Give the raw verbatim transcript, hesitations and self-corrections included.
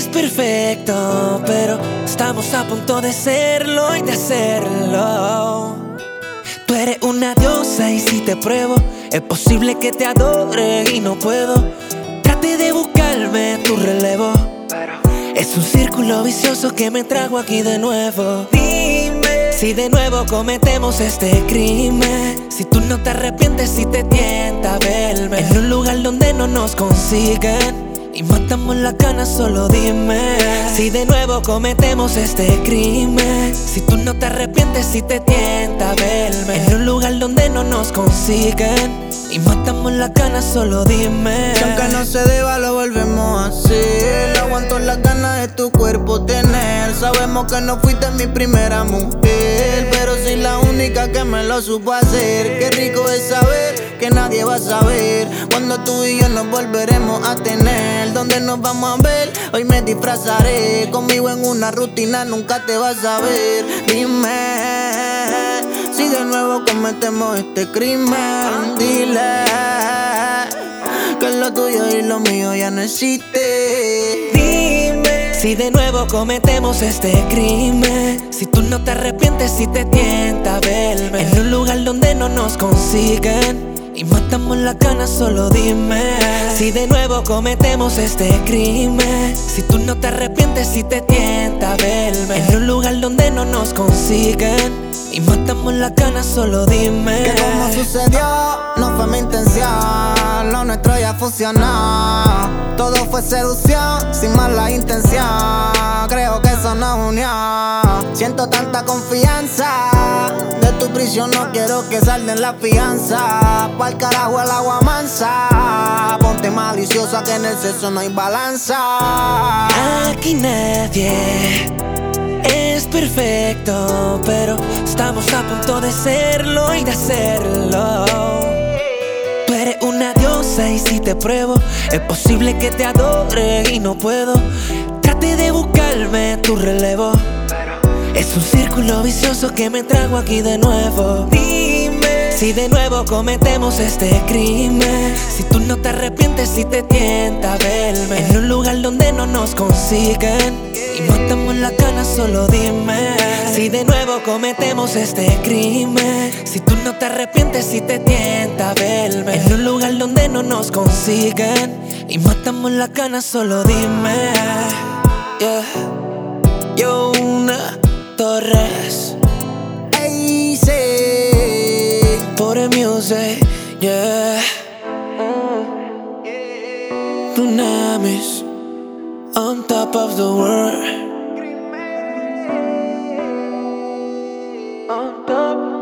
es perfecto, pero estamos a punto de serlo y de hacerlo. Tú eres una diosa y si te pruebo, es posible que te adore y no puedo. Trate de buscarme tu relevo, pero es un círculo vicioso que me trajo aquí de nuevo. Dime si de nuevo cometemos este crimen, si tú no te arrepientes, si te tienta verme en un lugar donde no nos consiguen y matamos la cana, solo dime si de nuevo cometemos este crimen, si tú no te arrepientes, si te tienta verme en un lugar donde no nos consiguen y matamos la cana, solo dime. Si aunque no se deba lo volvemos a hacer, aguanto las ganas de tu cuerpo tener. Sabemos que no fuiste mi primera mujer, pero soy la única que me lo supo hacer. Qué rico es saber que nadie va a saber cuando tú y yo nos volveremos a tener. ¿Dónde nos vamos a ver? Hoy me disfrazaré, conmigo en una rutina nunca te vas a ver. Dime si de nuevo cometemos este crimen. Dile que lo tuyo y lo mío ya no existe. Dime si de nuevo cometemos este crimen, si tú no te arrepientes, si te tienta verme en un lugar donde no nos consiguen y matamos la cana, solo dime si de nuevo cometemos este crimen, si tú no te arrepientes, si te tienta verme en un lugar donde no nos consiguen y matamos la cana, solo dime. Que como sucedió no fue mi intención, lo nuestro ya funcionó. Todo fue seducción sin mala intención, creo que eso nos unió. Siento tanta confianza, de tu prisión no quiero que salden la fianza. Pa'l carajo el agua mansa, ponte maliciosa que en el sexo no hay balanza. Aquí nadie es perfecto, pero estamos a punto de serlo y de hacerlo. Tú eres una diosa y si te pruebo, es posible que te adore y no puedo. Trate de buscarme tu relevo, pero es un círculo vicioso que me trajo aquí de nuevo. Dime si de nuevo cometemos este crimen, si tú no te arrepientes, si te tienta verme en un lugar donde no nos consiguen y matamos la cana, solo dime si de nuevo cometemos este crimen, si tú no te arrepientes, si te tienta verme en un lugar donde no nos consiguen y matamos la cana, solo dime. Yeah. Yona Torres, Easy for the music, yeah. Tsunamis on top of the world, on top.